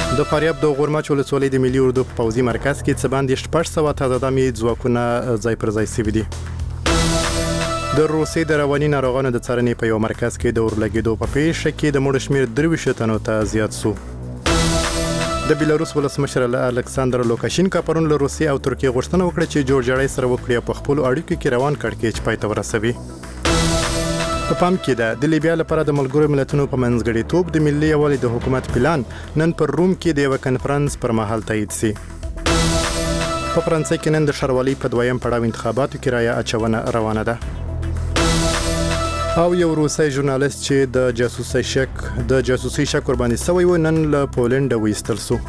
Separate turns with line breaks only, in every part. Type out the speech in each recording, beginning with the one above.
د فاریاب د غورماچ ولسوالۍ د ملي اردو پوځي مرکز کې څه باندې 600 تازه دمي ځواکونه ځای پر ځای شوي دي. د روسیې د رواني ناروغانو د څارنې په یو مرکز کې د اورلګېدو په پیښه کې د مړو شمېر 23 تنو ته زیات شو. د بیلاروس ولسمشر الکساندر لوکاشینکا پرون له روسیې او ترکیې غوښتنه وکړه چې جوړجاړی سره وکړي او په خپلو اړیکو کې روان کړکېچ پای ته ورسوي. په پام کې ده د لیبیا لپاره د ملګرو ملتونو په منځګړیتوب د ملي یووالي د حکومت پلان نن پر روم کې د یو کنفرانس پر مهال تایید شي. په فرانسې کې نن د ښاروالۍ په دویم پړاو انتخاباتو کې رایه اچونه روانه ده. او یو روسي ژورنالیست چې د جاسوسي شک قرباني شوی و نن له پولنډ وایستل شو.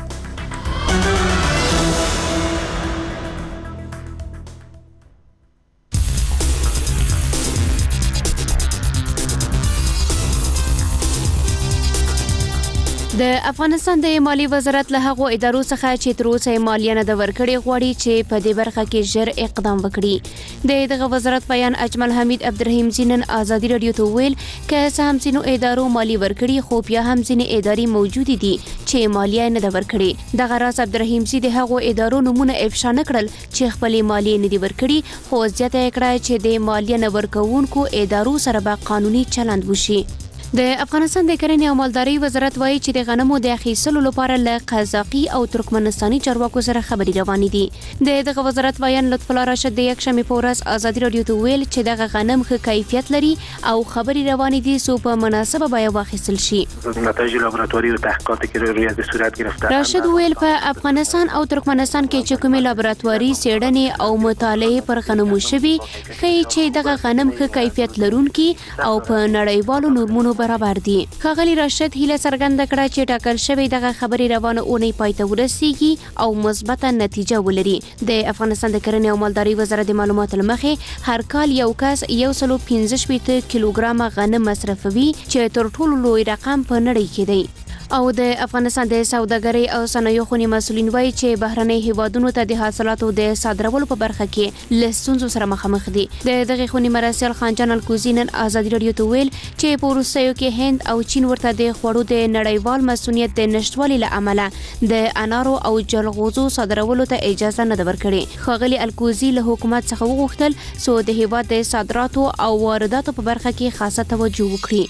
د افغانستان د مالی وزارت له هغو ادارو څخه چې تر اوسه مالیه نه د ورکړې غواړي چې په دې برخه کې ژر اقدام وکړي. دغه وزارت بیان اجمل حمید عبدالرحیم نن آزادي رادیو ته ویل که څه هم ځینو ادارو مالی ورکړي خو بیا هم ځینې ادارې موجودې دي چې مالیه نه ده ورکړې. دغه راز عبدالرحیم د هغو ادارو نمونه افشا نه کړل چې خپلې مالیه نه دي ورکړي، خو زیاته یې کړه چې د مالیه نه ورکوونکو ادارو سره به قانوني چلند وشي. د افغانستان د کرنې او مالدارۍ وزارت وایي چې د غنمو د اخیستلو لپاره له قزاقي او ترکمنستاني چارواکو سره خبرې روانې دي. دغه وزارت وایي لطف الله راشد د یکشنبې په ورځ آزادي رادیو ته ویل چې دغه غنم ښه کیفیت لري او خبرې روانې دي سو په مناسبه بیه واخیستل شي.
نتایج لابراتواري او تحقیقاتی که روی صورت گرفته
راشد ویل په افغانستان او ترکمنستان کې چې کومې لابراتواري څېړنې او مطالعې پر غنمو شوي ښیي چې دغه غنم ښه کیفیت لرونکي او په نړیوالو نورمونو برابر دي. ښاغلي راشد هیله څرګنده کړه چې ټاکل شوی دغه خبرې روانه اونۍ پای ته ورسیږي او مثبته نتیجه ولري. د افغانستان د کرنې او مالدارۍ وزارت د معلوماتو له مخې هر کال یو کس 115 کیلوګرامه غنم مصرفوي چې تر ټولو لوی رقم په نړۍ کې دی. او د افغانستان د سوداګرۍ او صنایعو خونې مسولین وایي چې بهرنۍ هیوادونو ته د حاصلاتو د صادرولو په برخه کې له ستونزو سره مخامخ دي. دغه خونې مراسل خانجان الکوزي نن آزادي رادیو ته ویل چې په وروستیو کې هند او چین ورته د خوړو د نړیوال مسؤلیت د نشټوالي له امله د انارو او جلغوزو صادرولو ته اجازه نه ده ورکړې. ښاغلي الکوزي له حکومت څخه وغوښتل څو د هیواد د صادراتو او وارداتو په برخه کې خاصه توجه وکړي.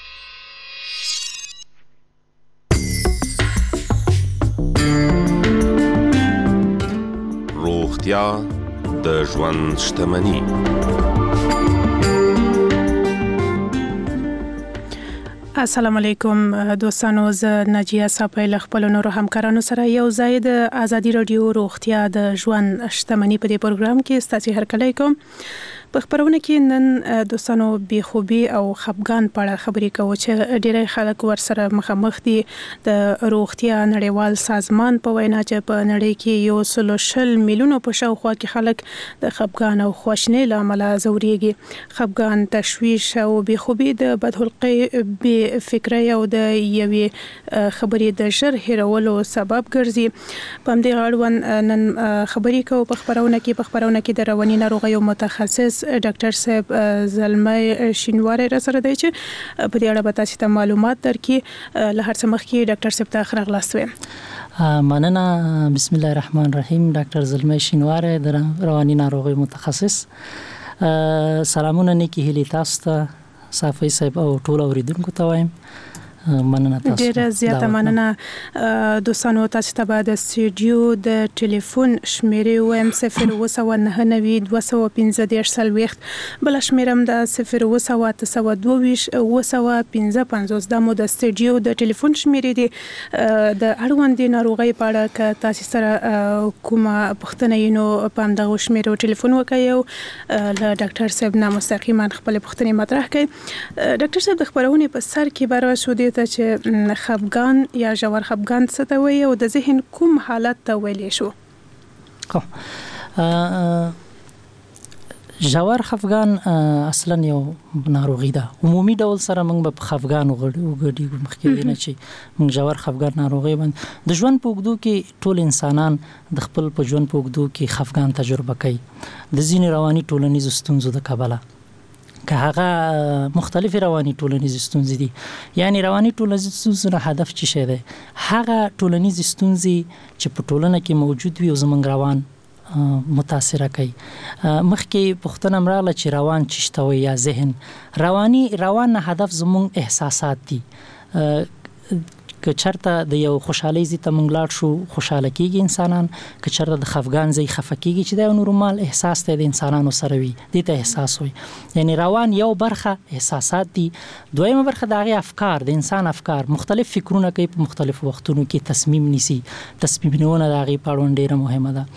روغتیا د ژوند شتمني.
السلام علیکم دوستانو، زه ناجیه صاحب له خپل نورو همکارانو سره یو ځای د آزادي رادیو روغتیا د ژوند شتمني په دې پروګرام کې ستاسو هرکلی کوم. په خبرونه کې نن دوستانو بې خوبي او خفګان په اړه خبرې کوو چې ډېری خلک ورسره مخامخ دي. د روغتیا نړیوال سازمان په وینا چې په نړۍ کې 120 میلیونو په شاوخوا کې خلک د خفګان او خواشینۍ له امله ځورېږي. خفګان، تشویش او بې خوبي د بدخلقۍ، بې فکرۍ او د یوې خبرې د ژر هېرولو سبب ګرځي. په همدې اړوند نن خبرې کوو په خبرونه کې د رواني ناروغیو متخصص ډاکټر صاحب زلمي شینواری را سره دی چې په دې اړه به تاسو ته معلومات درکړي. له هر څه مخکې ډاکټر صاحب ته راغلاست ویم.
مننه. بسم الله الرحمن الرحیم. ډاکټر زلمي شینواری د رواني ناروغیو متخصص. سلامونه نیکی هیلې تاسو ته، صافي صاحب او ټول اوریدونکو ته وایم. مننه تاسو.
ډیره زیاته مننه. دوستانو تاسو ته به د سټوډیو د ټلیفون شمیرې وایم 0299215 بل شمیرم د 0292255 دا مو د سټوډیو د ټلیفون شمیرې دي. د اړوند ناروغۍ په اړه که تاسو سره کومه پوښتنه یې نو په همدغه شمیرو ټلیفون وکړئ او له ډاکټر صاحب نه مستقیما خپل پوښتنې مطرح کړئ. ډاکټر صاحب د خبرونې په سر کې بار شو دي چې خفګان یا ژور خفګان څه ته وایي او د ذهن کوم حالت ته ویلی شو؟
ژور خفګان اصلا یو ناروغي ده. عمومي ډول سره موږ په خفګان وګړي مخکې نه چې موږ ژور خفګان ناروغي باندې د ژوند په اوږدو کې ټول انسانان د خپل په ژوند په اوږدو کې خفګان تجربه کوي د ځینې رواني ټولنیزو ستونزو د کبله. که هغه مختلف رواني ټولنیز ستونزې دي. یعنی رواني ټولنیز ستونزې نه هدف څه شي دی؟ هغه ټولنیز ستونزې چې په ټولنه کې موجود وي او زموږ روان متاثر کوي. مخکې پوښتنه مراله چې روان څه شته وي یا ذهن. روان نه هدف زموږ احساسات دي. که چرته د یو خوشحالي زی ته مونږ لاړ شو خوشاله کیږي انسانان، که چرته د خفګان زی خفه کیږي چې دا نورمال احساس دی د انسانانو سره وي، دې ته احساس وي. یعنی روان یو برخه احساسات دي، دویمه برخه د هغه افکار، د انسان افکار مختلف فکرونه کوي په مختلف وختونو کې تصمیم نیسي. تصمیم نیونه د هغه په اړه ډیره مهمه ده.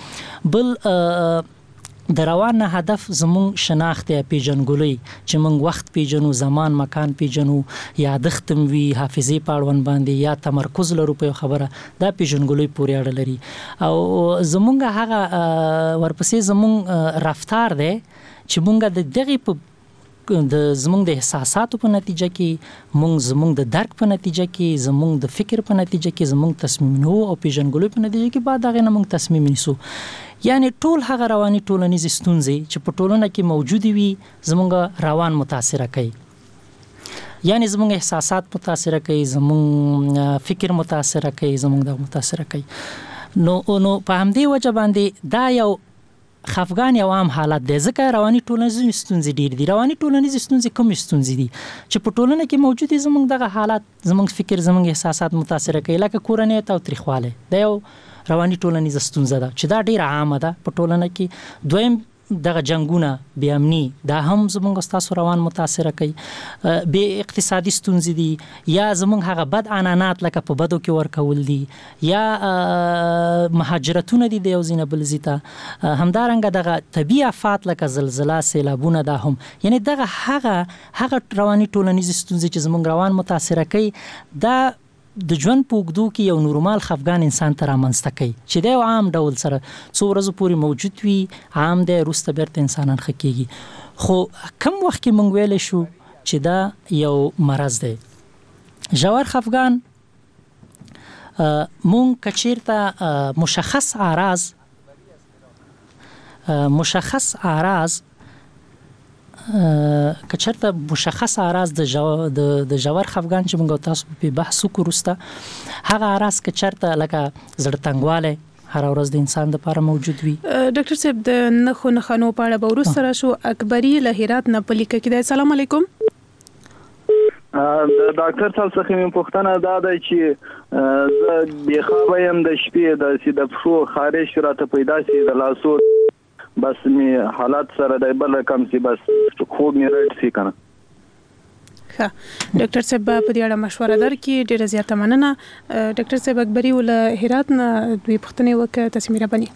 بل د روان نه هدف زموږ شناخت یا پیژنګلوي، چې موږ وخت پیژنو، زمان مکان پیژنو، یادښت وي، حافظه پاړون باندې یا تمرکز لرو په خبره، دا پیژنګلوي پورې اړه لري. او زموږ هغه ورپسې زموږ رفتار دی چې موږ د دغه په د زموږ د احساساتو په نتیجه کې، زموږ د درک په نتیجه کې، زموږ د فکر په نتیجه کې زموږ تصمیم نو او پیژنګلوي په نتیجه کې بعد هغه نه موږ تصمیم نیسو. یعنی ټول هغه رواني ټولنیز ستونزې چې په ټولنه کې موجود وي زموږ روان متاثر کوي. یعنی زموږ احساسات متاثر کوي، زموږ فکر متاثر کوي، زموږ د متاثر کوي. نو په همدې وجه باندې دا یو خفګان یو عام حالت دی، ځکه رواني ټولنیز ستونزې ډېر دي. رواني ټولنیز ستونزې کوم ستونزې دي چې په ټولنه کې موجود دي؟ زموږ دغه حالت، زموږ فکر، زموږ احساسات متاثر کوي، لکه کورنۍ تاوتریخوالی دا یو رواني ټولنیز ستونزه ده چې دا ډیره عامه ده په ټولنه کې. دویم دغه جنگونه، بې امني، دا هم زموږ ستاسو روان متاثر کوي. بې اقتصادي ستونزې دي، یا زموږ هغه بد عنعنات لکه په بدو کې ورکول دي، یا مهاجرتونه دي د یو ځای نه بل ځای ته. همدارنګه دغه طبیعي آفات لکه زلزله، سیلابونه، دا هم یعنی دغه هغه رواني ټولنیز ستونزې چې زموږ روان متاثر کوي، دا د ژوند په اوږدو کې یو نورمال خفګان انسان ته رامنځته کوي چې د یو عام ډول سره څو ورځې پورې موجود وي، عام دی، وروسته بیرته انسانان ښه کېږي. خو کم وخت کې موږ ویلی شو چې دا یو مرض دی. ژور خفګان موږ که چېرته مشخص اعراض د ژور خفګان چې موږ تاسو په بحث وکړو وروسته، هغه اعراض که چېرته لکه زړه تنګوالی هر ورځ د انسان لپاره موجود وي.
ډاکټر صاحب د نښو په اړه به وروسته راشو. اکبري له هرات نه په لیکه کې دی. السلام علیکم.
د ډاکټر صاحب څخه مې پوښتنه دا ده چې زه بېخوابه یم، د شپې د پښو خارش راته پیدا شي، د لاسو بس می حالات سره د بل رقم سي، بس خوب می رټ سي کنه.
ښه ډاکټر صاحب په دې اړه مشوره درکړي، ډیره زیاته مننه. ډاکټر صاحب اکبري ول هرات نه دوی پوښتنه وکړه، تاسو مې رابني.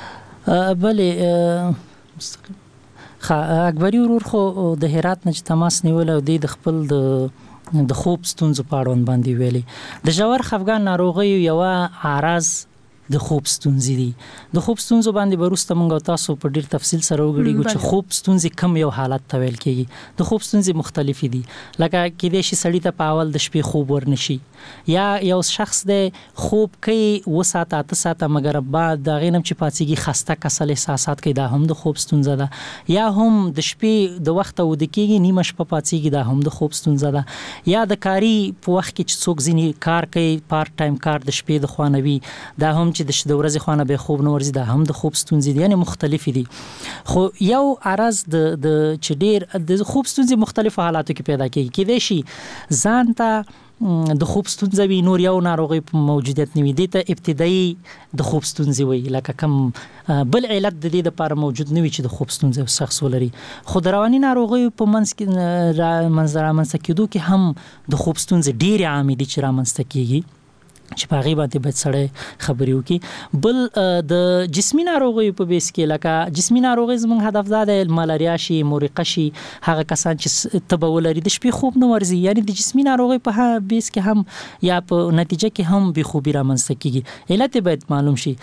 بلې ښه اکبري ورور خو د هرات نه چې تماس نیول او د خپل د خوب ستونزو په اړه باندې ویلي. د ژور خفګان ناروغي یو اعراض د خوب ستونزې دي. د خوب ستونزو باندې وروسته موږ تاسو په ډیر تفصیل سره وګورو چې خوب ستونزې کم یو حالت ته ویل کېږي. د خوب ستونزې مختلفې دي، لکه کېدای شي سړی ته په اول د شپې خوب ورنشي، یا یو شخص د خوب کوي 7 ساعته 8 ساعته مګر بعد د غینم چې پاتېږي خسته کسل احساسات کوي، دا هم د خوب ستونزه ده. یا هم د شپې د وخت ود کېږي نیمه شپه پاتېږي، دا هم د خوب ستونزه ده. یا د کاری په وخت کې چې څوک ځینی کار کوي، پارت ټایم کار د شپې د خوانوي، دا هم چې د ورځې خوانه به خوب نه ورځي، دا هم د خوب ستونزې دي. یعنی مختلف دي. خو یو عرض د چې ډیر د خوب ستونزې مختلفو حالاتو کې پیدا کېږي. کېدای شي ځان ته د خوب ستونزه وي، نور یو ناروغي په موجودیت نه وي، دې ته ابتدایي د خوب ستونزې وي، لکه کم بل علت د دې لپاره موجود نه وي چې د خوب ستونزه شخص ولري. خو د رواني ناروغي په منځ کې رامنځته کېدو کې هم د خوب ستونزې ډېرې عامې دي چې رامنځته کېږي، چې په هغې باندې باید سړی خبرې وکړي. بل د جسمي ناروغیو په بیس کې، لکه جسمي ناروغي زموږ هدف دا دی ملاریا شي، مورقه شي، هغه کسان چې تبه ولري د شپې خوب نه ورځي، یعنی د جسمي ناروغي په بیس کې هم یا په نتیجه کې هم بېخوبي رامنځته کېږي. علت باید معلوم شي.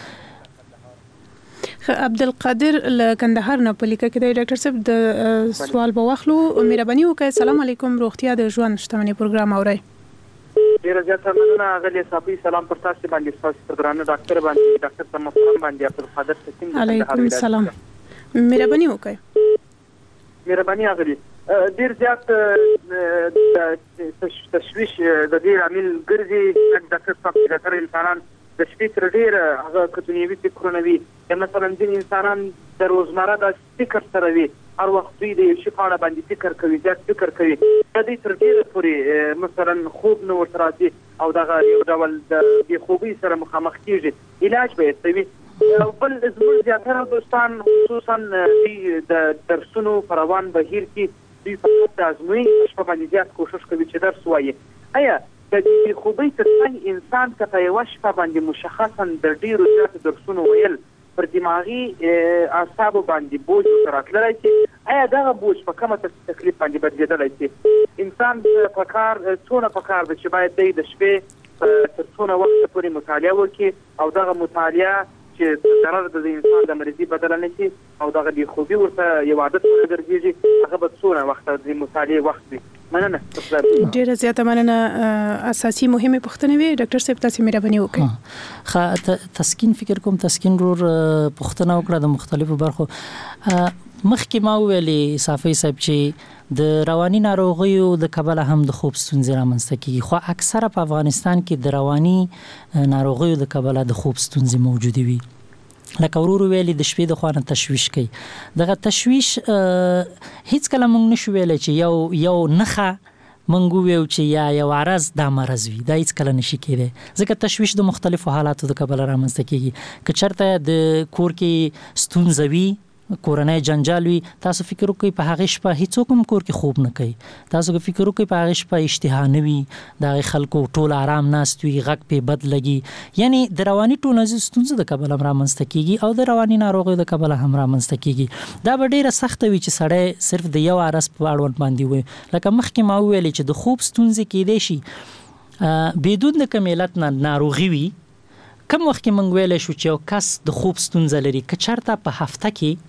عبدالقادر له کندهار نه په لیکه کې دی. ډاکټر صاحب د سوال به واخلو، مهرباني وکړئ. السلام علیکم. روغتیا د ژوند شتمنۍ پروګرام اورئ.
ډیره زیاته مننه غلی صاحب. سلام پر تاسو باندې، تاسو ګرانه ډاکټر باندې، ډاکټر صاحب محترم باندې، عبدالقادر سکیم.
علیکم السلام. مهرباني وکړئ.
مهرباني غلی. ډیر زیات تشویش د دې عامل ګرځي چې ډاکټر صاحب ډاکټر انسانان د شپې تر ډیره هغه کتنیوي فکرونه وي مثلا ځینې انسانان د روزمره د فکر سره وي هر وخت دوی د شي په اړه باندې فکر کوي زیات فکر کوي د دې تر ډیره پورې مثلا خوب نو ورته راځي او دغه یو ډول د خوبي سره مخامخ کیږي علاج به یې بل زموږ زیاتره دوستان خصوصا د درسونو په روان بهیر کې دوی فقط د ازموینې په باندې زیات کوشش کوي چې درس وایي آیا د دې خوبۍ ترڅنګ انسان ته په یوه شپه باندې مشخصا د ډیرو زیاتو درسونو ویل پر دماغي اعصابو باندې بوج راتللی شي آیا دغه بوج په کومه تکلیف باندې بدلېدلی شي انسان په کار څونه په کار ده چې باید دی د شپې تر څونه وخت پورې مطالعه وکړي او دغه مطالعه چې ضرر د انسان د مرضي بدل نه شي او دغه بې خوبي ورته یو عادت ورګرځي هغه به څونه وخت د مطالعې وخت وي مننه
ډیره زیاته مننه اساسي مهمه پوښتنه وي ډاکټر صاحب تاسو مهرباني
وکړئ تسکین فکر کوم تسکین رور پوښتنه وکړه د مختلفو برخو مخکې ما ویلې صافي صاحب چې د رواني ناروغیو د کبله هم د خوب ستونزې رامنځته کیږي خو اکثره په افغانستان کې د رواني ناروغیو د کبله د خوب ستونزې موجوده وي لکه ورور ویلي د شپې د خوانه تشویش کوي دغه تشویش هیڅ کله موږ نشو ویلي چې یو نخه منګو ویو چې یو عرض د مرز وي دا هیڅ کله نشي کېدی ځکه تشویش د مختلفو حالاتو د کبله رامنځته کیږي که چرته د کور کې ستونزه وي کورنۍ جنجال وي تاسو فکر وکړئ په هغه شپه هیڅوک هم کور کې خوب نه کوي تاسو فکر وکړئ په هغه شپه اشتها نه وي د خلکو ټول آرام ناست وي غږ په بد لګي یعنی د رواني ټولنیزو ستونزو د کبله هم رامنځته کیږي او د رواني ناروغیو د کبله هم رامنځته کیږي دا به ډیره سخت وي چې سړی صرف د یو عرض په اړوند باندې وي لکه مخکې ما ویلې چې د خوب ستونزې کېدای شي بدون د کمیلت ناروغي وي کوم وخت کې موږ ویلې شو چې یو کس د خوب ستونزه لري که چرته په هفته کې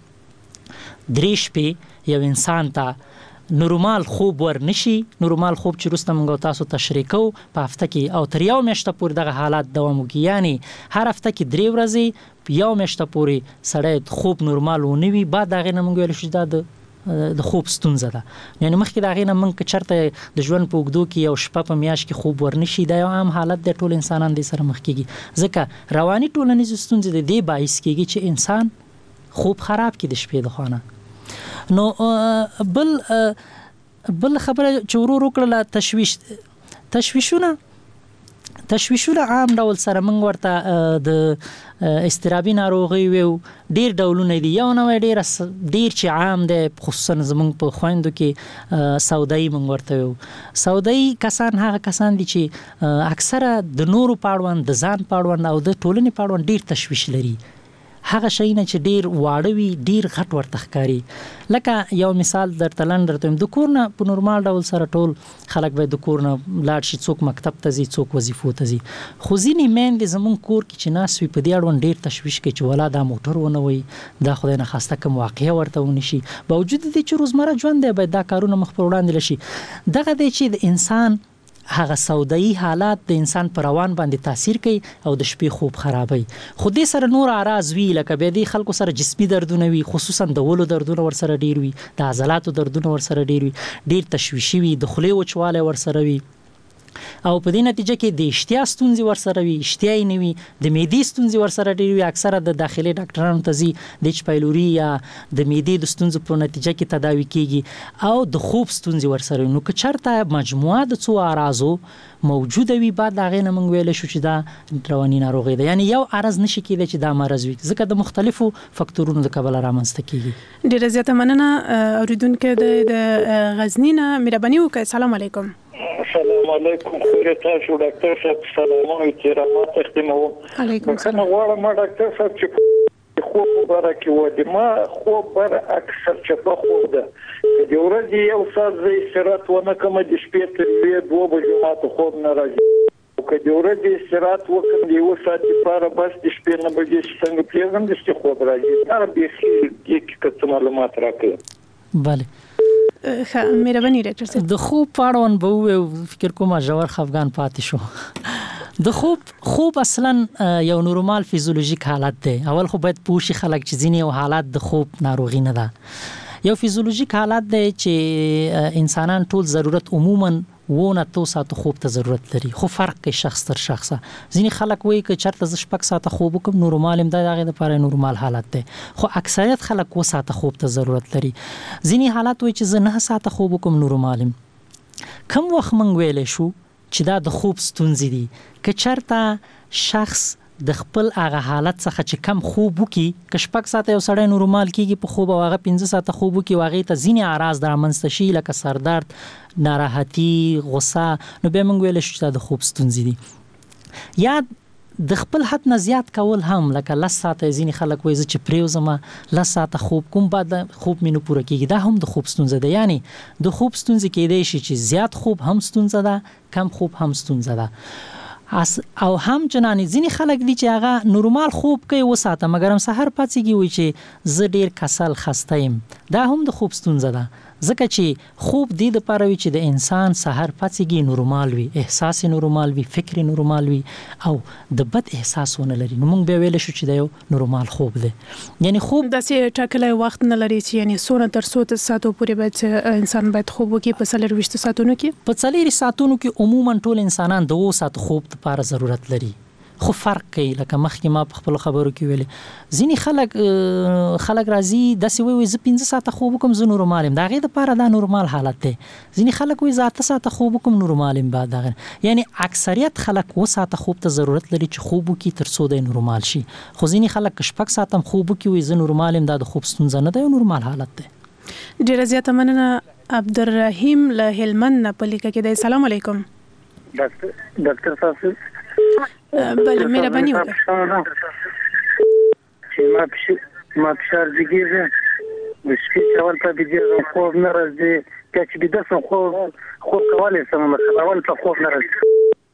دریش په یو انسان ته نورمال خوب ورنشي نورمال خوب چې رسته موږ تاسو تشریح کوو په هفته کې او تر یو میاشته پورې دغه حالات دوام وکړي یعنی هر هفته کې 3 ورځې یو میاشته پورې سړی خوب نورمال ونه وي بعد دغه نه موږ ویل شو دا د خوب ستونزه ده یعنی مخکې دغه نه موږ چرته د ژوند په وګدو کې یو شپه په میاشت کې خوب ورنشي دا یو عام حالت د ټول انسانان د سره مخ کېږي ځکه رواني ټولنیز ستونزې د دې باعث کېږي چې انسان خوب خراب کی د شپې د خوانه نو بل خبره چې ورور وکړه تشویشونه عام ډول سره موږ ورته د استرابي ناروغي ویو ډیر ډولونه دي یو نو ډیر چې عام دي خصوصا زموږ په خويندو کې سودايي موږ ورته ویو سودايي کسان هغه کسان دي چې اکثره د نورو پاړوان د ځان پاړوان او د ټولنې پاړوان ډیر تشویش لري هغه شي نه چې ډیر واړه وي ډیر غټ ورته ښکاري لکه یو مثال درته لنډ د کور نه په نورمال ډول سره ټول خلک به د کور نه لاړ شي څوک مکتب ته ځي څوک وظیفو ته ځي خو ځینې میندې زموږ کور کې چې ناس وي په دې اړوند ډیر تشویش کوي چې ولا دا موټر ونه وي دا خدای نه خواسته کوم واقعیا ورته ونشي باوجود دې چې روزمره ژوند دی باید دا کارونه مخ پر وړاندې لشي دغه دی چې د انسان هغه سودايي حالات د انسان پر روان باندې تاثیر کوي او د شپې خوب خرابوي خو دې سره نور اعراض وی لکه به دې خلکو سره جسمي دردونه وي خصوصا د ولو دردونه ور سره ډیر وي د عضلاتو دردونه ور سره ډیر وي ډیر تشویشي وي د خولې وچواله ور سره وي او په دې نتیجه کې د اشتها ستونزې ور سره وي اشتها نه وي د معدې ستونزې ور سره ډیر وي اکثره د داخلي ډاکټرانو ته ځي د ایچ پایلوري یا د معدې د ستونزو په نتیجه کې تداوي کیږي او د خوب ستونزې ور سره نو که چرته مجموعه د څو اعراضو موجوده وي بعد هغه نه موږ ویل شو چې دا رواني ناروغي ده یعنی یو عرض نشي کېدای چې دا مرز وي ځکه د مختلفو فاکتورونو د کبله رامنځته کیږي
ډیره زیاته مننه اوریدونکو د غزنی نه مهرباني وکړئ السلام علیکم
السلام علیکم خیر تاسو ډاکټر صاحب سلام احترامات اختمو
علیکم
السلام غواړم ډاکټر صاحب چې خوب مبارک و ما خوب بر اکثر چې په خوب ده د ورځې یو ساعت زې استراحت ونه کوم د شپې تر 2 بجو ماته خوب نه راځي او که د ورځې استراحت وکم د یو ساعت لپاره بس د شپې نه بجې څنګه پیغام د شپې خوب راځي دا به هیڅ کڅ معلومات راکړي
بله
مهرباني ډاکټر صاحب
د خوب پاړون به فکر کوم ژور خفګان پاتې شو د خوب اصلا یو نورمال فیزیولوژیک حالت دی اول خو باید پوښي خلک چې ځینې حالات د خوب ناروغي نه ده یو فیزیولوژیک حالت دی چې انسانان ټول ضرورت عموما 2 ساعته خوب ته ضرورت لري، خو فرق کوي شخص تر شخصه. ځینې خلک وایي که چېرته زه 6 ساعته خوب وکړم نورمال یم، دا د هغې دپاره نورمال حالت دی، خو اکثریت خلک 2 ساعته خوب ته ضرورت لري. ځینې حالت وایي چې زه 9 ساعته خوب وکړم نورمال یم. کم وخت موږ ویلی شو چې دا د خوب ستونزې دي؟ که چېرته شخص د خپل هغه حالت څخه چې کم خوب وکړي، که 6 ساعته یو سړی نورمال کېږي په خوب او هغه 15 ساعته خوب وکړي او هغې ته ځینې اعراض رامنځته شي لکه سردرد، ناراحتي، غصه، نو بیا موږ ویلی شو چې دا د خوب ستونزې دي. یا د خپل حد نه زیات کول هم، لکه 10 ساعته ځینې خلک وایي زه چې پرېوځم 10 ساعته خوب کوم بعد خوب مې نه پوره کېږي، دا هم د خوب ستونزه ده. یعنې د خوب ستونزې کېدای شي چې زیات خوب هم ستونزه ده، کم خوب هم ستونزه ده. او هم جنانې ځینې خلک دي چې هغه نورمال خوب کوي 2 ساعته مګر هم سحر پاڅېږي وایي چې زه ډېر کسل خسته یم، دا هم د خوب ستونزه ده. ځکه چې خوب دې دپاره وي چې د انسان سحر پاڅېږي نورمال وي، احساس نورمال وي، فکر نورمال وي او د بد احساس ونه لري، نو موږ بیا ویلی شو چې دا یو نورمال خوب دی. یعنی خوب
داسې ټاکلی وخت نه لري چې یعنی څونه تر څو ساعتو پورې باید انسان باید خوب وکړي په 24 ساعتونو کې؟
په 4 ساعتونو کې عموما ټول انسانان د 2 ساعت خوب لپاره ضرورت لري، خو فرق کوي. لکه مخکې ما په خپل خبرو کې ویلي ځینې خلک راځي داسې وایي زه 15 ساعته خوب وکړم زه نورمال یم، د هغې دپاره دا نورمال حالت دی. ځینې خلک وایي زه 8 ساعته خوب وکړم نورمال یم. بعد هغه یعنی اکثریت خلک 2 ساعته خوب ته ضرورت لري چې خوب وکړي تر څو دی نورمال شي، خو ځینې خلک که 6 ساعته هم خوب وکړي وایي زه نورمال یم، دا د خوب ستونزه نه ده، یو نورمال حالت دی.
ډېره زیاته مننه. عبدالرحیم له هلمند نه په لیکه کې دی. سلام علیکم
ډاکټر صاحب.
بله مهرباني وکړه.
چې ما فشار زیږېږي، د شپې کول ته بېدېږم، خوب نه راځي، بیا چې بیده شم خوب کولی شم، مثلا اول ته خوب نه راځي،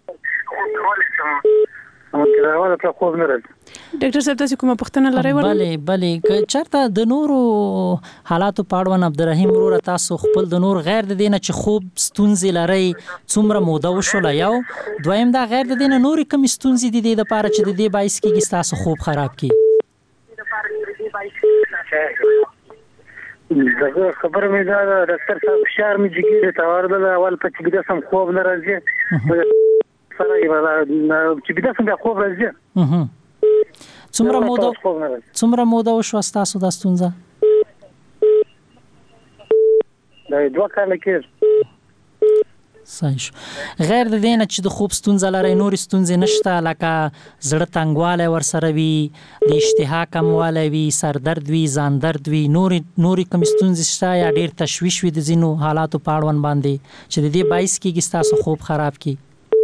اول ته خوب نه راځي.
ډاکټر صاحب تاسو کومه پوښتنه لرئ؟
بلې که چېرته د نورو حالاتو په اړوند عبدالرحیم وروره تاسو خپل د نور غیر د دې نه چې خوب ستونزې لرئ څومره موده وشوله، یو دویم دا غیر د دې نه نورې کومې ستونزې دي دې دپاره چې د دې باعث کېږي ستاسو خوب خراب کړي؟
دغه خبره مې دا ده ډاکټر صاحب فشار مې جګېږي ته ورغله، اول په چې بیده شم خوب نه راځي، سره چې بیده شم بیا خوب راځي.
څومره موده وشوه ستاسو دا ستونزه؟
دا 2 کاله کېږي.
صحیح شو. غیر د دې نه چې د خوب ستونزه لرئ نورې ستونزې نشته، لکه زړه تنګوالی ورسره وي، د اشتها کموالی وي، سردرد وي، ځان درد وي، نورې کومې ستونزې شته یا ډېر تشویش وي د ځینو حالاتو په اړوند باندې چې د دې باعث کېږي ستاسو خوب خراب کړي؟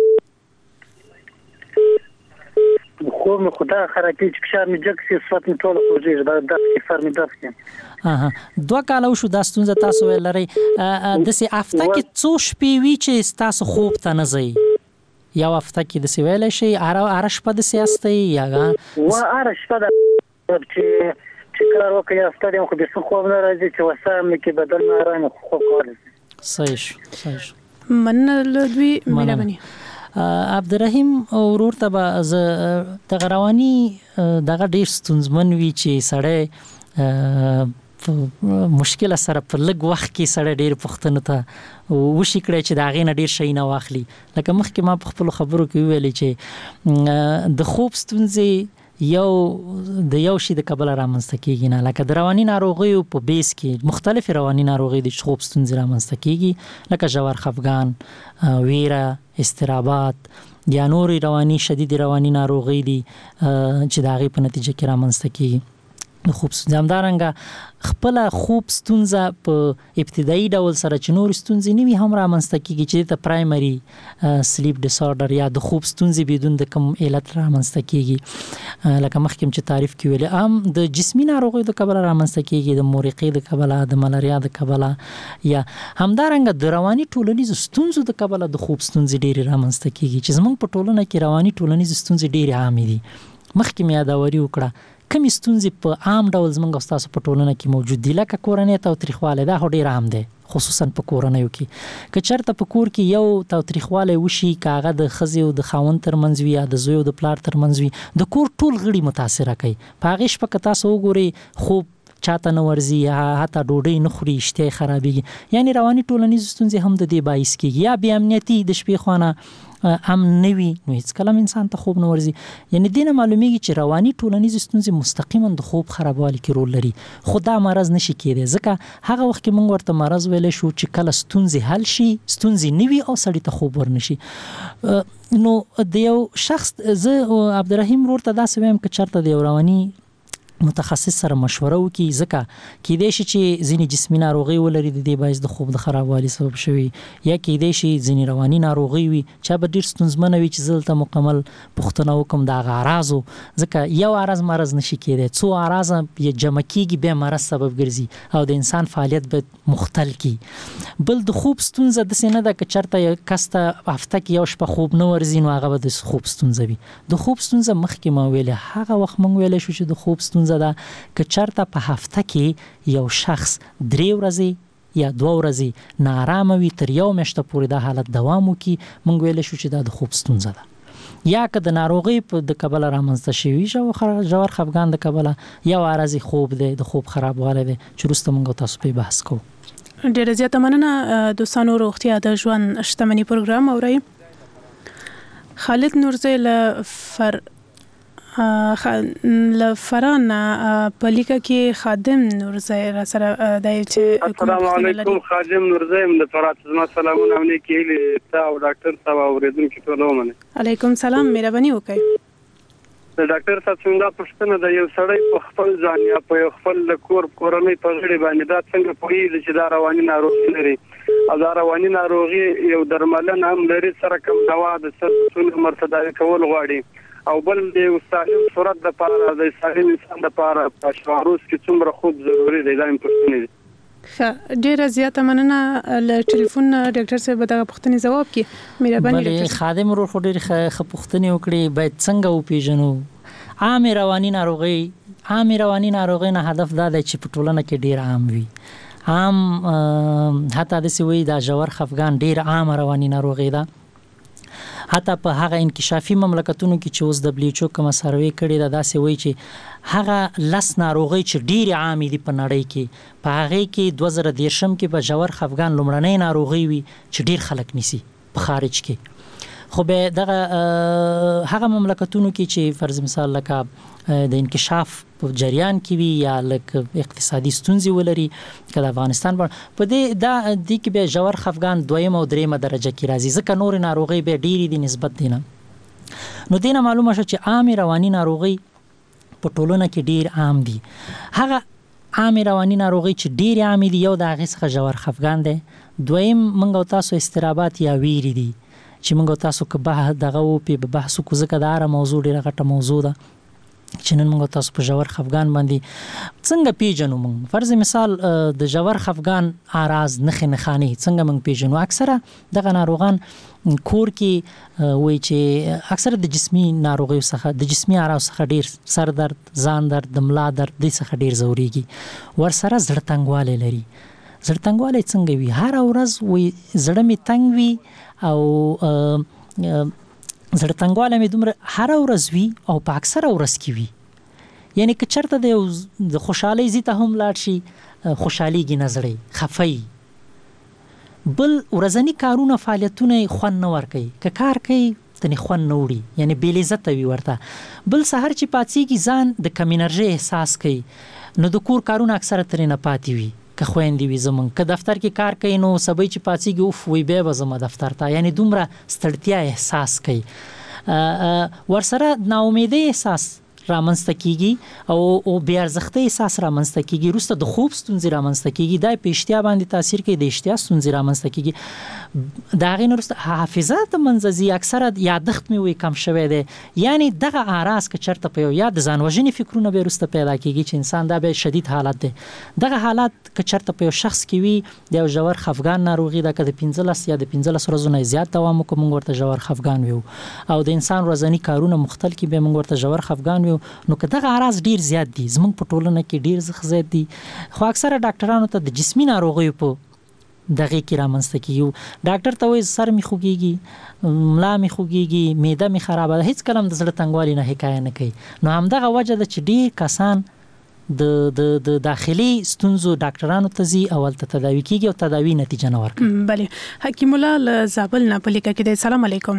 خوب مې خو دا خراب کړي چې فشار مې جګ شي، صفت مې ټوله خوږېږي، دا درد کې سر مې درد کوي.
2 کاله وشو دا ستونزه تاسو ویل لرئ. داسې هفته کې څو شپې وي چې ستاسو خوب ته نه ځئ؟ یو هفته کې داسې ویلی شئ هره شپه داسې هستئ یا
هره شپه ده چې کار وکړئ یا هفته دی خو بېخي خوب نه راځي چې وسه مې کې بدل نه ارام خوب کولی شي.
صحیح شو.
مننه له دوی مهرباني.
عبدالرحیم ورور ته به زه دغه رواني دغه ډېر ستونزمن وي چې سړی مشکل سره په لږ وخت کې سړی ډېر پوښتنو ته وشي کړی چې د هغې نه ډېر شی نه واخلي. لکه مخکې ما په خپلو خبرو کې وویلې چې د خوب ستونزې د یو شي د کبله رامنځته کېږي نه، لکه د رواني ناروغیو په بیس کې مختلفې رواني ناروغۍ د خوب ستونزې رامنځته کېږي، لکه ژور خفګان، ویره، اضطرابات یا نورې رواني شدید رواني ناروغۍ دي چې د هغې په نتیجه کې رامنځته کېږي. د خوب ستونزه همدارنګه خپله خوب ستونزه په ابتدایي ډول سره چې نورې ستونزې نه وي هم رامنځته کېږي چې دې ته پرایمري سلیپ ډسارډر یا د خوب ستونزې بدون د کوم علت رامنځته کېږي. لکه مخکې چې تعریف کې ویلې هم د جسمي ناروغیو د کبله رامنځته کېږي، د مورقې د کبله، د ملاریا د کبله، یا همدارنګه د رواني ټولنیزو ستونزو د کبله د خوب ستونزې ډېرې رامنځته کېږي چې زموږ په ټولنه کې رواني ټولنیزې ستونزې ډېرې عامې دي. مخکې مې یادوري وکړه کمی ستونزې په عام ډول زموږ او ستاسو په ټولنه کې موجود دي، لکه کورنۍ تاوتریخوالی، دا خو ډېر عام دی خصوصا په کورنیو کې. که چېرته په کور کې یو تاوتریخوالی وشي، که هغه د ښځې او د خاوند ترمنځ وي یا د زوی او د پلار ترمنځ وي، د کور ټول غړي متاثره کوي. په هغې شپه که تاسو وګورئ خوب چاته نه ورځي یا حتی ډوډۍ نه خوري اشتها خرابېږي یعنی رواني ټولنیز ستونزې هم د دې باعث کېږي یا بې امنیتي د شپې خونه امن نه وي نو هیڅ کله انسان ته خوب نه ورځي یعنی دینه معلومیږي چې رواني ټولنیز ستونزې مستقیما د خوب خرابوالي کې رول لري خو دا مرض نشي کېدی ځکه هغه وخت کې موږ ورته مرض ویلې شو چې کله ستونزې حل شي ستونزې نه وي او سړی ته خوب ورنشي نو د یو شخص زه عبدالرحیم ورته داسې وایم چې چرته د یو رواني متخصص سره مشوره وکړي ځکه کېدای شي چې ځینې جسمي ناروغي ولري د دې باعث د خوب د خرابوالي سبب شوي یا کېدای شي ځینې رواني ناروغي وي چې به ډېر ستونزمنه وي چې زه دلته مکمل پوښتنه وکړم د هغه اعراضو ځکه یو مرض نشي کېدی څو اعراض یې جمع کېږي بیا مرض سبب ګرځي او د انسان فعالیت به مختل کړي بل د خوب ستونزه داسې نه ده که چېرته یو کس ته هفته کې یو شپه خوب نه ورځي نو هغه به د خوب ستونزه وي د خوب ستونزه مخکې ما ویلې هغه وخت موږ ویلی شو چې د خوب ستونزه ده که چرته په هفته کې یو شخص 3 ورځې یا 2 ورځې ناارامه وي تر یو میاشته پورې دا حالت دوام وکړي موږ ویلی شو چې دا د خوب ستونزه ده یا که د ناروغۍ د کبله رامنځته شوي ژور خفګان د کبله یو عارضي خوب دی د خوب خرابوالی دی چې وروسته موږ تاسو پرې بحث کوو
ډېره زیاته مننه دوستانو روغتیا د ژوند شتمني پروګرام اورئ خالد نورزی لفران په لیکه کې خادم نورزی را سره دی چې
السلام علیکم خادم نورزی د فرات زما سلامونه او نیکی هیلې ته او ډاکټر صاحب اوریدونکو ټول ومنه
علیکم سلام مهرباني وکړئ
د ډاکټر صاحب څنګه پوښتنه د یو سړی په خپل ځان یا په خپل کورنۍ په غړي باندې دا څنګه پوهیږي چې دا رواني ناروغي لري او دا رواني ناروغي یو درملنه هم لري سره کوم دوا د سرطان مرتداوي کول غواړي او بل د سالم صورت د لپاره د سالم انسان لپاره په شواروس کې څومره خوب ضروری دی دا پوښتنه دي
ډیره زیاته مننه ل ټلیفون ډاکټر صاحب دغه پوښتنې جواب کړي مهرباني
ډاکټر خادم ورو ډېر پوښتنې وکړي باید څنګه وپیژنو عام رواني ناروغي نه هدف دا دی چې په ټولنه کې ډیر عام وي عام حتی د سوي د ژور خفګان ډیر عام رواني ناروغي ده حتی په هغه انکشافي مملکتونو کې چې اوس د WHO کوم سروې کړي دا داسې وایي چې هغه لس ناروغي چې ډېر عام دي په نړۍ کې په هغه کې 2013 کې په ژور خفګان لومړنۍ ناروغي وي چې ډېر خلک نیسي په خارج کې خو به دغه هغه مملکتونو کې چې فرض مثال لکه د انکشاف په جریان کې وي یا لکه اقتصادي ستونزې ولري کله افغانستان په دې کې به ژور خفګان 2 او 3 درجه کې راځي ځکه نور ناروغي به ډېری دي نسبت دي نو دینه معلومه شو چې عام رواني ناروغي په ټولنه کې ډېر عام دي هغه عام رواني ناروغي چې ډېر عام دي یو د هغه څخه ژور خفګان دی دویم منګو تاسو استرابات یا ویری دي چې موږ تاسو که به دغه په بحث کو ځکه دا را موضوع ډیره غټه موضوع ده چې نن موږ تاسو په ژور خفګان باندې څنګه پیژنو موږ فرض مثال د ژور خفګان اعراض نخاني څنګه موږ پیژنو اکثره دغه ناروغان کور کې وایي چې اکثره د جسمي ناروغیو څخه د جسمي اعراض څخه ډیر سر درد ځان درد د ملا درد د څخه ډیر زوريږي ورسره زړه تنګوالی لري زړه تنګوالی څنګه وي هر ورځ وي زړه می تنګ وي او زړه تنګوالی مې دومره هر ورځ وي او په اکثره ورځ کې وي یعنی که چرته د خوشحالۍ زیته هم لاړ شي خوشحاليږي نه زړی خفای بل ورځنی کارونه فعالیتونه خوند نه ورکوي که کار کوي تنه خوند نه وړي یعنی بې لذت وي ورته بل سحر چې پاتېږي ځان د کم انرژي احساس کوي نو د کور کارونه اکثره ترې نه پاتې وي که خويندې وي زمون که دفتر کې کار کوي نو سبای چې پاتېږي اوف وي به زما دفتر ته یعنی دومره ستړتیا احساس کوي ورسره ناامیدي احساس رامنځته کیږي او بې ارزښتۍ احساس رامنځته کیږي وروسته د خوب ستونزې رامنځته کیږي دا په اشتها باندې تاثیر کوي د اشتها ستونزې رامنځته کیږي دا غي وروسته حافظه د منځي اکثره یادښت مې وي کم شوی دی یعنی دغه اعراض که چرته په یاد ځان وژنې فکرونه به وروسته پیدا کیږي چې انسان دا به شدید حالت دی دغه حالت که چرته په یو شخص کې وي د ژور خفګان ناروغي د 15 یا د 15 ورځې نه زیات دوام کوي موږ ورته ژور خفګان ویو او د انسان ورځنی کارونه مختل کې به موږ ورته ژور خفګان ویو نو که دغه اعراض ډیر زیات دي زموږ په ټولنه کې ډیر زیات دي خو اکثره ډاکټرانو ته د جسمي ناروغیو په دغه کې رامنځته کیږي ډاکټر ته وایي سر می خوږیږي ملا می خوږیږي معده می خرابه هیڅ کلم د زړه تنګوالي نه حکایت نه کوي نو همدغه وجه ده چې ډیر کسان د داخلي ستونزو ډاکټرانو ته ځي او ولته تداوي کیږي او تداوی نتیجه نه ورکړي.
بله حکیم الله له زابل نه په لیکه کې دی. سلام علیکم.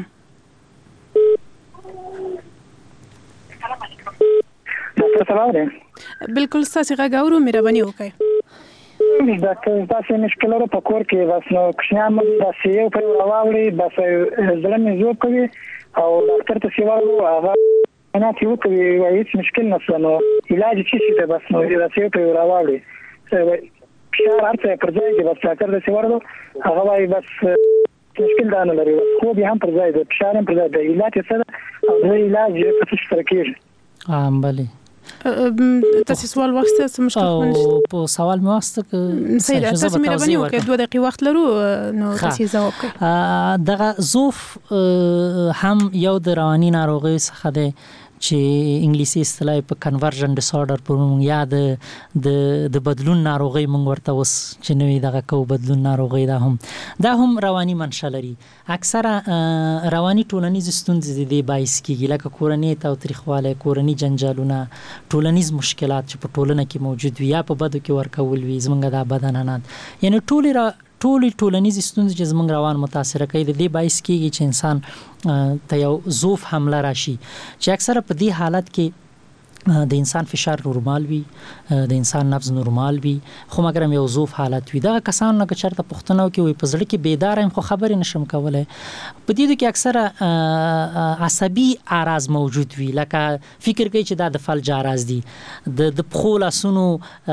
ډاکټر سلام علیکم.
بالکل ستاسو غږ اورو، مهرباني وکړئ.
ډاکټر تاسو مشکل لرو په کور کې بس نو کښنام د سیو په راوړي بس زړه مې زو کوي او ډاکټر ته سیوالو هغه انا چې وکړي هیڅ مشکل نشته نو علاج چې څه بس نو د سیو په راوړي فشار ارته پر ځای دی بس ډاکټر ته سیوالو هغه وايي بس مشکل دا نه لري خو به هم پر ځای دی فشار هم پر ځای دی علاج څه او د علاج په څه سره کېږي.
بله
تاسو سوال واسطه څه مشکل
او په سوال مې واسطه ک
صحیح تاسو مهرباني وکړئ 2 دقیقې وخت لرو نو تاسو جواب کړئ. دغه
زوف هم یو د رواني ناروغیو څخه دی چې انګلیسي اصطلاح په کنورژن ډیس آرډر په نوم یا د بدلون ناروغي مونږ ورته وس چې نوې دغه کو بدلون ناروغي دا هم رواني منشأ لري. اکثره رواني ټولنیز ستونزې د باعث کیږي لکه کورنۍ تاوتریخواله، کورنۍ جنجالونه، ټولنیز مشکلات چې په ټولنه کې موجود وي یا په بدو کې ورکول وي زمونږ د بدنانات یعنی ټولنیز ستونزې چې زمونږ روان متاثر کوي د دې باعث کیږي چې انسان ته یو زوف حمله راشي چې اکثره په دې حالت کې د انسان فشار نورمال وي، د انسان نبض نورمال وي خو مګر یو زوف حالت وي. دا کسان نه چرته پښتنو کې وي په زړه کې بیدار هم خو خبرې نشم کولای. په دې کې اکثره عصبي اعراض موجود وي لکه فکر کوي چې دا د فلج اعراض دي، د پخو لاسونو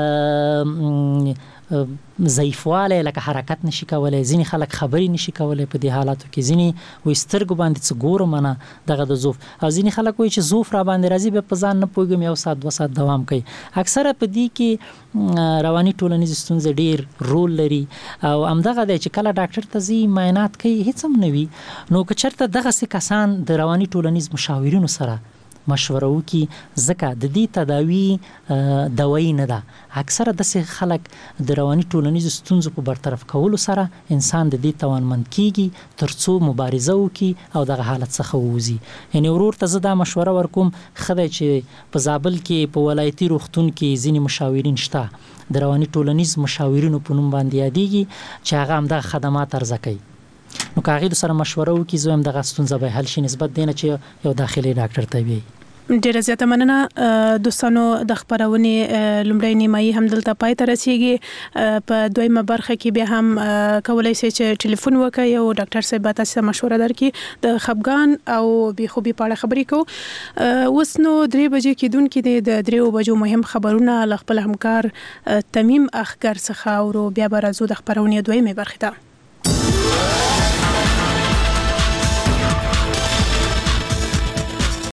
ضعیفواله لکه حرکت نشي کولای، ځینې خلک خبرې نشي کولای په دې حالاتو کې، ځینې وي سترګو باندې څه ګورم نه دغه د زوف، او ځینې خلک وي چې زوف را باندې راځي به په ځان نه پوهېږم 1 ساعت 2 ساعت دوام کوي. اکثره په دې کې رواني ټولنیز ستونزې ډیر رول لري او همدغه دی چې کله ډاکټر ته ځي معاینات کوي هیڅ هم نه وي نو که چېرته دغسې کسان د رواني ټولنیز مشاورینو سره مشوره وکړي ځکه د دې تداوی دوایي نه ده. اکثره داسې خلک د رواني ټولنیزو ستونزو په برطرف کولو سره انسان د دې توانمند کیږي تر څو مبارزه وکړي او دغه حالت څخه ووځي. یعنی ورور ته زه دا مشوره ورکوم ښه دی چې په زابل کې په ولایتي روغتون کې ځینې مشاورین شته د رواني ټولنیز مشاورینو په نوم باندې یادېږي چې هغه همدغه خدمات عرضه کوي. نو که هغې سره مشوره وکړي زه هم دغه ستونزه به حل شي نسبت دی نه چې یو داخلي ډاکټر ته وي.
ډیره زیاته مننه دوستانو. د خبرونې لومړی نیمایي هم دلته پای ته رسیږي. په دویمه برخه کې بیا هم کولای شئ چې ټلیفون وکړئ او ډاکټر صاحب تاسو ته مشوره درکړي د خپګان او بېخوبي په اړه خبرې کوو. اوس نو 3 بجې کېدونکې د 3 بجو مهم خبرونه له خپل همکار تمیم اخګر څخه اورو بیا به راځو د خبرونې دویمه برخه ته.